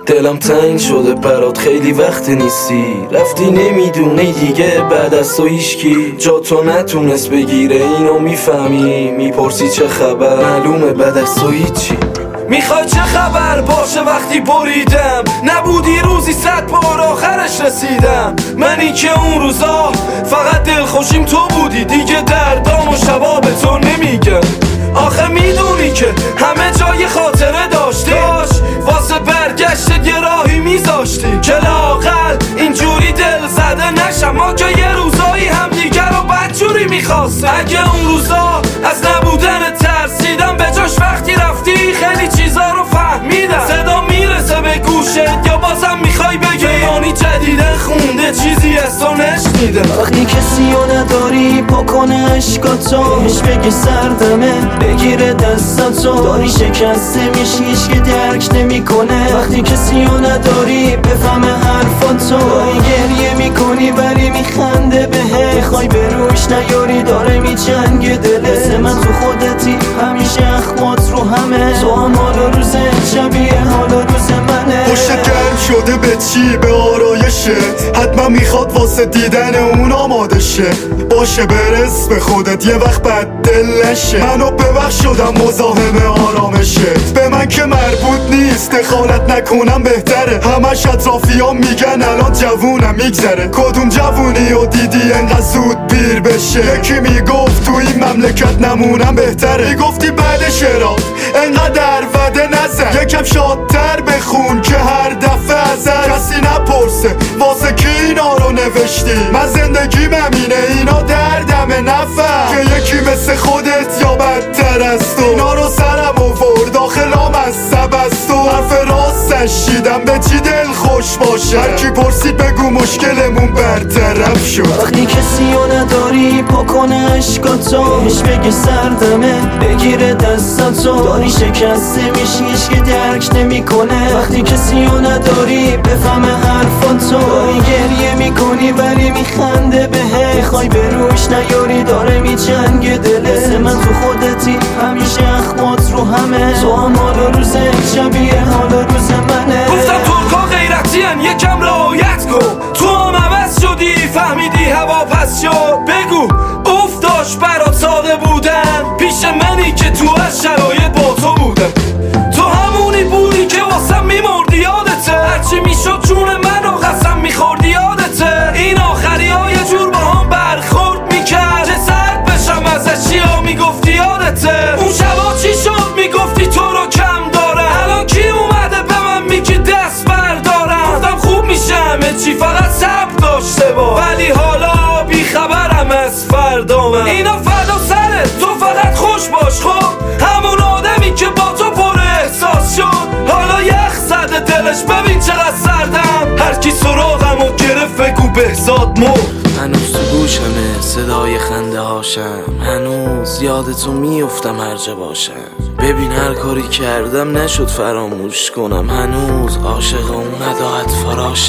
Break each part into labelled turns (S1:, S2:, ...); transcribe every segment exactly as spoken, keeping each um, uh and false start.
S1: دلم تنگ شده برات خیلی وقت نیستی، رفتی نمیدونی دیگه بعد از تو هیچکی جا تو نتونست بگیره. اینو میفهمی میپرسی چه خبر، معلومه بعد از تو هیچی. میخوای چه خبر باشه وقتی بریدم، نبودی روزی صد بار آخرش رسیدم. منی که اون روزا فقط دلخوشیم تو بودی، دیگه دردام و شبا به تو نمیگم. آخه میدونی که همه جای خاطره داشتی، واسه برگشت یه راهی میذاشتی که لااقل اینجوری دل زده نشم. ما که یه روزایی هم دیگر رو بدجوری میخواستم. اگه اون روزا از نبودن ترسیدم، به جاش وقتی رفتی خیلی چیزا رو فهمیدم. صدا میرسه به گوشت یا بازم میخوای بگی یعنی جدیدن خونده چیزی از تو نشنیدم.
S2: وقتی کسی رو نداری پاکنه عشقاتو، بهش بگی سردمه بگیره دستاتو، داری شکسته میشی هیچکی درک نمیکنه. وقتی کسی رو نداری بفهمه حرفاتو، داری گریه میکنی ولی میخنده بهت، میخوای به روش نیاری داره میجنگه دله. مثل من تو خودتی همیشه اخمات رو همه، تو هم حال و روز شبیه حال و روز منه.
S3: پشت گرم شده به چی؟ به آرایشه، حتما میخواد واسه دیدن اون آماده شه. باشه برس به خودت یه وقت بد دل نشه، منو ببخش شدم مزاحم آرامشت. به من که مربوط نیست دخالت نکنم بهتره، همش اطرافیام میگن الان جوونم میگذره. کدوم جوونی و دیدی انقدر زود بیر بشه؟ یکی میگفت تو این مملکت نمونم بهتره، میگفتی بعد شراب انقدر وده نزن، یکم شادتر بخون که هر دفعه ازت کسی نپرسه واسه کی اینا رو نوشتی. من زندگیم همینه اینا دردمه، نفر که یکی مثل خودت یا بدتر از تو اینا رو سرم آورد داخلام از سبست و حرف راستش شیدم به چی دل خوش باشه. هرکی پرسید بگو مشکلمون برطرف شد.
S2: وقتی کسی رو نداری پاکنه عشقاتو، بهش بگی سردمه بگیره دستاتو، داری شکسته میشی هیچکی درک نمیکنه. وقتی کسی رو نداری بفهمه حرفاتو، داری گریه میکنی ولی میخنده بهت، میخوای به روش نیاری داره میجنگه دله. مثل من تو خودتی همیشه اخمات رو همه، تو هم حال و روز شبیه حال و روز منه.
S1: گفتم ترکا غیرتی هن یکم رعایت کن، تو هم عوض شدی فهمیدی هوا پس شد. بگو افتاش برات ساده بودن پیش منی که تو از شرایط با تو بودم. تو همونی بودی که واسم میمردی یادته، هرچی میشد جون منو قسم میخوردی یادته. این آخری ها یه جور با هم برخورد میکرد که سرد بشم ازش چیا میگفتی یادته. اون شبا چی شد میگفتی تو رو کم دارم، الان کی اومده به من میگی دست بردارم. گفتم خوب میشه همه چی فقط صبر داشته با، ولی حالا بیخبرم از فردا. من اینا فدا سرت تو فقط خوش باش، خب همون آدمی که با تو پر احساس شد حالا یخ زده دلش ببین چقدر سردم. هر کی سراغمو گرفت بگو بهزاد مرد.
S4: هنوز تو گوشمه صدای خنده هاشم، هنوز یادتو میفتم هر جا باشم. ببین هر کاری کردم نشد فراموش کنم، هنوز عاشق اون نداعت فراشم.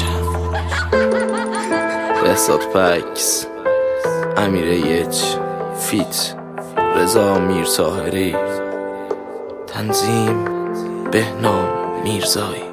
S4: بهزاد پکس، امیر یچ، فیت رضا میرطاهری، تنظیم بهنام میرزایی.